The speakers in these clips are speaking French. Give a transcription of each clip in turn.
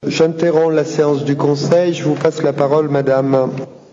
J'interromps la séance du Conseil. Je vous passe la parole, madame.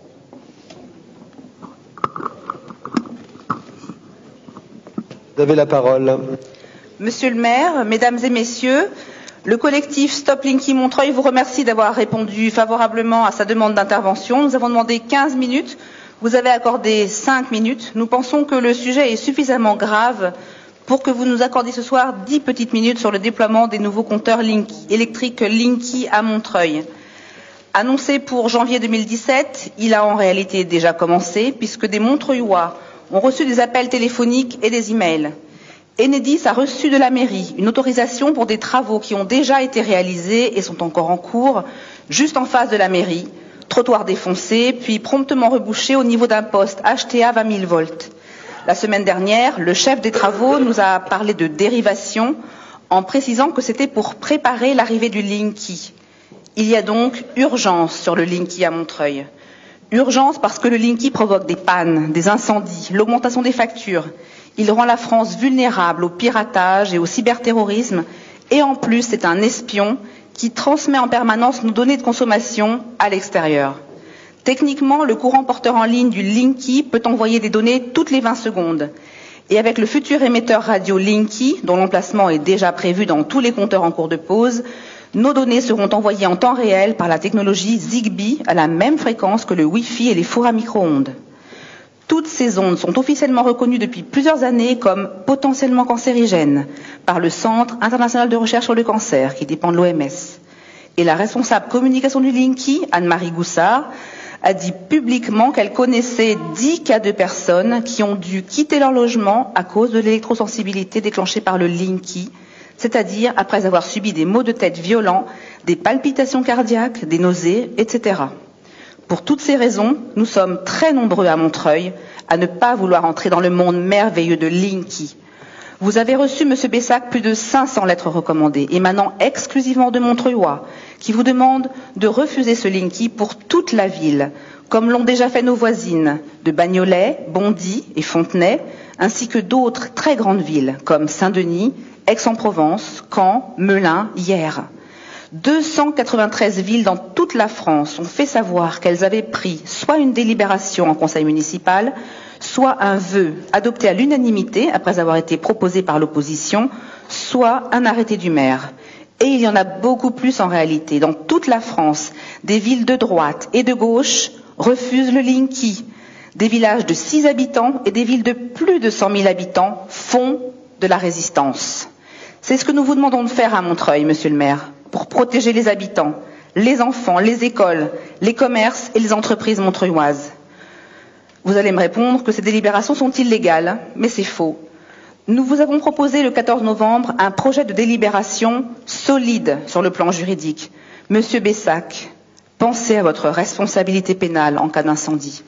Vous avez la parole. Monsieur le maire, mesdames et messieurs, le collectif Stop Linky Montreuil vous remercie d'avoir répondu favorablement à sa demande d'intervention. Nous avons demandé 15 minutes. Vous avez accordé 5 minutes. Nous pensons que le sujet est suffisamment grave pour que vous nous accordiez ce soir 10 petites minutes sur le déploiement des nouveaux compteurs électriques Linky à Montreuil. Annoncé pour janvier 2017, il a en réalité déjà commencé puisque des Montreuillois ont reçu des appels téléphoniques et des emails. Enedis a reçu de la mairie une autorisation pour des travaux qui ont déjà été réalisés et sont encore en cours, juste en face de la mairie, trottoir défoncé, puis promptement rebouché au niveau d'un poste HTA 20 000 volts. La semaine dernière, le chef des travaux nous a parlé de dérivation en précisant que c'était pour préparer l'arrivée du Linky. Il y a donc urgence sur le Linky à Montreuil. Urgence parce que le Linky provoque des pannes, des incendies, l'augmentation des factures. Il rend la France vulnérable au piratage et au cyberterrorisme et en plus c'est un espion qui transmet en permanence nos données de consommation à l'extérieur. Techniquement, le courant porteur en ligne du Linky peut envoyer des données toutes les 20 secondes. Et avec le futur émetteur radio Linky, dont l'emplacement est déjà prévu dans tous les compteurs en cours de pause, nos données seront envoyées en temps réel par la technologie Zigbee à la même fréquence que le Wi-Fi et les fours à micro-ondes. Toutes ces ondes sont officiellement reconnues depuis plusieurs années comme potentiellement cancérigènes par le Centre international de recherche sur le cancer, qui dépend de l'OMS. Et la responsable communication du Linky, Anne-Marie Goussard, a dit publiquement qu'elle connaissait 10 cas de personnes qui ont dû quitter leur logement à cause de l'électrosensibilité déclenchée par le Linky, c'est-à-dire après avoir subi des maux de tête violents, des palpitations cardiaques, des nausées, etc. Pour toutes ces raisons, nous sommes très nombreux à Montreuil à ne pas vouloir entrer dans le monde merveilleux de Linky. Vous avez reçu, Monsieur Bessac, plus de 500 lettres recommandées, émanant exclusivement de Montreuillois, qui vous demandent de refuser ce Linky pour toute la ville, comme l'ont déjà fait nos voisines de Bagnolet, Bondy et Fontenay, ainsi que d'autres très grandes villes, comme Saint-Denis, Aix-en-Provence, Caen, Melun, Hyères. 293 villes dans toute la France ont fait savoir qu'elles avaient pris soit une délibération en conseil municipal, soit un vœu adopté à l'unanimité après avoir été proposé par l'opposition, soit un arrêté du maire. Et il y en a beaucoup plus en réalité. Dans toute la France, des villes de droite et de gauche refusent le Linky. Des villages de 6 habitants et des villes de plus de 100 000 habitants font de la résistance. C'est ce que nous vous demandons de faire à Montreuil, monsieur le maire, pour protéger les habitants, les enfants, les écoles, les commerces et les entreprises montreuilloises. Vous allez me répondre que ces délibérations sont illégales, mais c'est faux. Nous vous avons proposé le 14 novembre un projet de délibération solide sur le plan juridique. Monsieur Bessac, pensez à votre responsabilité pénale en cas d'incendie.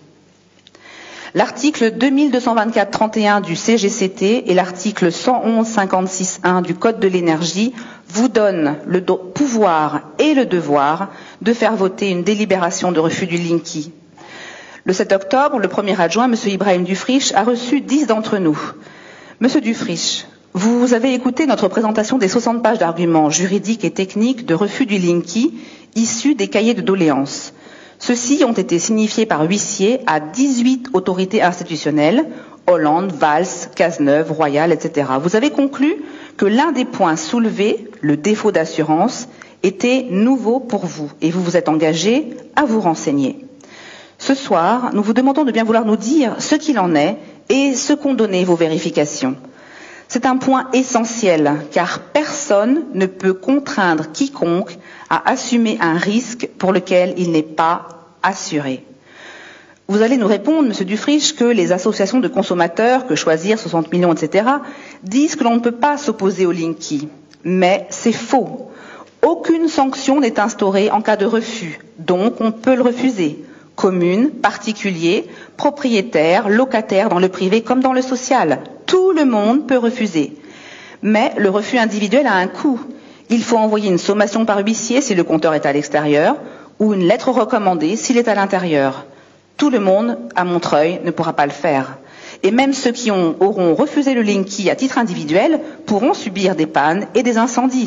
L'article 2224-31 du CGCT et l'article 111-56-1 du Code de l'énergie vous donnent le pouvoir et le devoir de faire voter une délibération de refus du Linky. Le 7 octobre, le premier adjoint, M. Ibrahim Dufriche, a reçu 10 d'entre nous. Monsieur Dufriche, vous avez écouté notre présentation des 60 pages d'arguments juridiques et techniques de refus du Linky issus des cahiers de doléances. Ceux-ci ont été signifiés par huissier à 18 autorités institutionnelles, Hollande, Valls, Cazeneuve, Royal, etc. Vous avez conclu que l'un des points soulevés, le défaut d'assurance, était nouveau pour vous et vous vous êtes engagé à vous renseigner. Ce soir, nous vous demandons de bien vouloir nous dire ce qu'il en est et ce qu'ont donné vos vérifications. C'est un point essentiel, car personne ne peut contraindre quiconque à assumer un risque pour lequel il n'est pas assuré. Vous allez nous répondre, Monsieur Dufriche, que les associations de consommateurs, que Choisir, 60 millions, etc., disent que l'on ne peut pas s'opposer au Linky. Mais c'est faux. Aucune sanction n'est instaurée en cas de refus, donc on peut le refuser. Communes, particuliers, propriétaires, locataires dans le privé comme dans le social. Tout le monde peut refuser. Mais le refus individuel a un coût. Il faut envoyer une sommation par huissier si le compteur est à l'extérieur ou une lettre recommandée s'il est à l'intérieur. Tout le monde, à Montreuil, ne pourra pas le faire. Et même ceux qui auront refusé le Linky à titre individuel pourront subir des pannes et des incendies,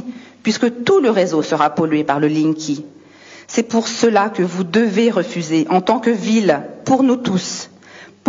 puisque tout le réseau sera pollué par le Linky. C'est pour cela que vous devez refuser, en tant que ville, pour nous tous. Pourquoi ?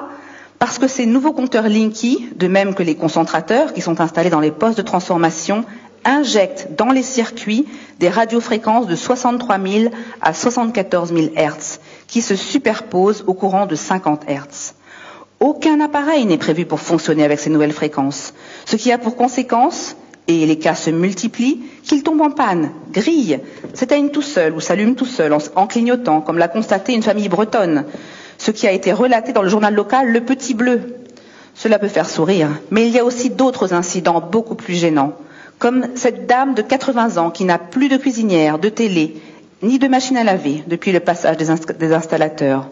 Parce que ces nouveaux compteurs Linky, de même que les concentrateurs qui sont installés dans les postes de transformation, injectent dans les circuits des radiofréquences de 63 000 à 74 000 Hz, qui se superposent au courant de 50 Hz. Aucun appareil n'est prévu pour fonctionner avec ces nouvelles fréquences, ce qui a pour conséquence, et les cas se multiplient, qu'il tombe en panne, grille, s'éteigne tout seul ou s'allume tout seul en clignotant, comme l'a constaté une famille bretonne, ce qui a été relaté dans le journal local Le Petit Bleu. Cela peut faire sourire, mais il y a aussi d'autres incidents beaucoup plus gênants, comme cette dame de 80 ans qui n'a plus de cuisinière, de télé, ni de machine à laver depuis le passage des installateurs.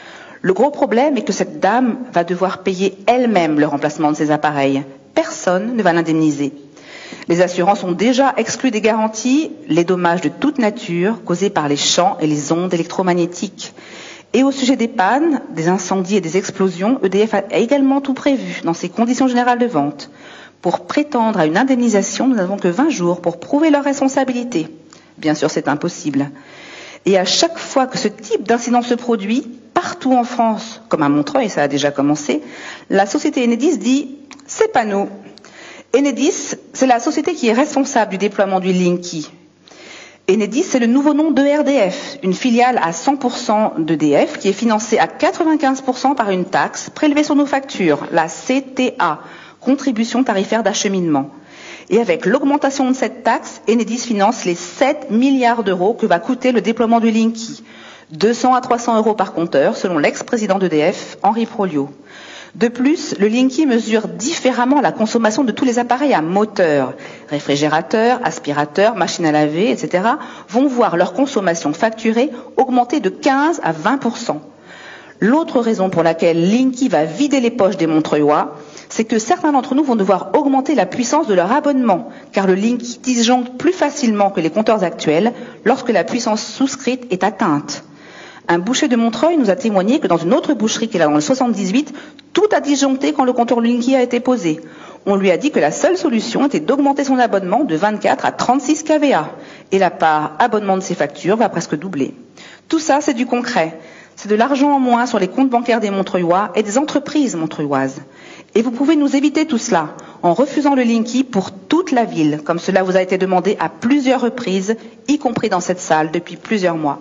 Le gros problème est que cette dame va devoir payer elle-même le remplacement de ses appareils. Personne ne va l'indemniser. Les assurances ont déjà exclu des garanties les dommages de toute nature causés par les champs et les ondes électromagnétiques. Et au sujet des pannes, des incendies et des explosions, EDF a également tout prévu dans ses conditions générales de vente. Pour prétendre à une indemnisation, nous n'avons que 20 jours pour prouver leur responsabilité. Bien sûr, c'est impossible. Et à chaque fois que ce type d'incident se produit, partout en France, comme à Montreuil, ça a déjà commencé, la société Enedis dit « c'est pas nous ». Enedis, c'est la société qui est responsable du déploiement du Linky. Enedis, c'est le nouveau nom d'ERDF, une filiale à 100% d'EDF qui est financée à 95% par une taxe prélevée sur nos factures, la CTA, contribution tarifaire d'acheminement. Et avec l'augmentation de cette taxe, Enedis finance les 7 milliards d'euros que va coûter le déploiement du Linky. 200 à 300 euros par compteur, selon l'ex-président d'EDF, Henri Proliot. De plus, le Linky mesure différemment la consommation de tous les appareils à moteur. Réfrigérateurs, aspirateurs, machines à laver, etc. vont voir leur consommation facturée augmenter de 15 à 20%. L'autre raison pour laquelle Linky va vider les poches des Montreuillois, c'est que certains d'entre nous vont devoir augmenter la puissance de leur abonnement, car le Linky disjoncte plus facilement que les compteurs actuels lorsque la puissance souscrite est atteinte. Un boucher de Montreuil nous a témoigné que dans une autre boucherie qu'il a dans le 78, tout a disjoncté quand le compteur Linky a été posé. On lui a dit que la seule solution était d'augmenter son abonnement de 24 à 36 kVA. Et la part abonnement de ses factures va presque doubler. Tout ça, c'est du concret. C'est de l'argent en moins sur les comptes bancaires des Montreuillois et des entreprises montreuilloises. Et vous pouvez nous éviter tout cela en refusant le Linky pour toute la ville, comme cela vous a été demandé à plusieurs reprises, y compris dans cette salle depuis plusieurs mois.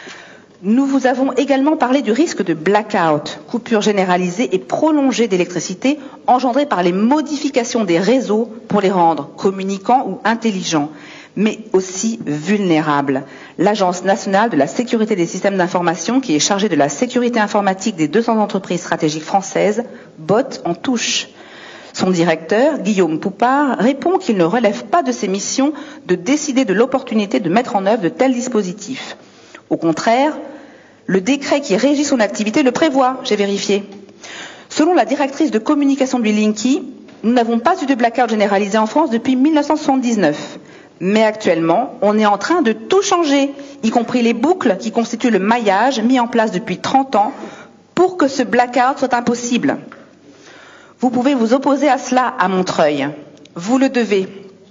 Nous vous avons également parlé du risque de blackout, coupure généralisée et prolongée d'électricité engendrée par les modifications des réseaux pour les rendre communicants ou intelligents, mais aussi vulnérables. L'Agence nationale de la sécurité des systèmes d'information, qui est chargée de la sécurité informatique des 200 entreprises stratégiques françaises, botte en touche. Son directeur, Guillaume Poupard, répond qu'il ne relève pas de ses missions de décider de l'opportunité de mettre en œuvre de tels dispositifs. Au contraire, le décret qui régit son activité le prévoit, j'ai vérifié. Selon la directrice de communication du Linky, nous n'avons pas eu de blackout généralisé en France depuis 1979. Mais actuellement, on est en train de tout changer, y compris les boucles qui constituent le maillage mis en place depuis 30 ans pour que ce blackout soit impossible. Vous pouvez vous opposer à cela à Montreuil. Vous le devez.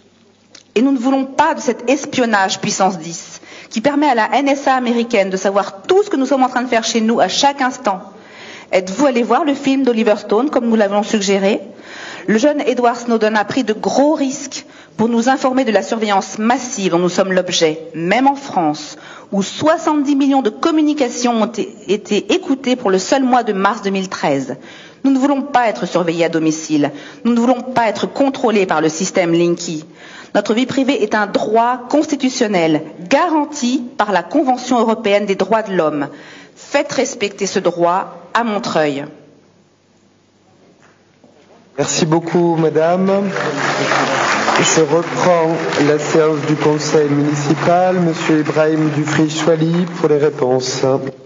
Et nous ne voulons pas de cet espionnage puissance 10 qui permet à la NSA américaine de savoir tout ce que nous sommes en train de faire chez nous à chaque instant. Êtes-vous allé voir le film d'Oliver Stone, comme nous l'avons suggéré ? Le jeune Edward Snowden a pris de gros risques pour nous informer de la surveillance massive dont nous sommes l'objet, même en France, où 70 millions de communications ont été écoutées pour le seul mois de mars 2013. Nous ne voulons pas être surveillés à domicile. Nous ne voulons pas être contrôlés par le système Linky. Notre vie privée est un droit constitutionnel garanti par la Convention européenne des droits de l'homme. Faites respecter ce droit à Montreuil. Merci beaucoup, madame. Je reprends la séance du conseil municipal. Monsieur Ibrahim Dufriche-Chouali pour les réponses.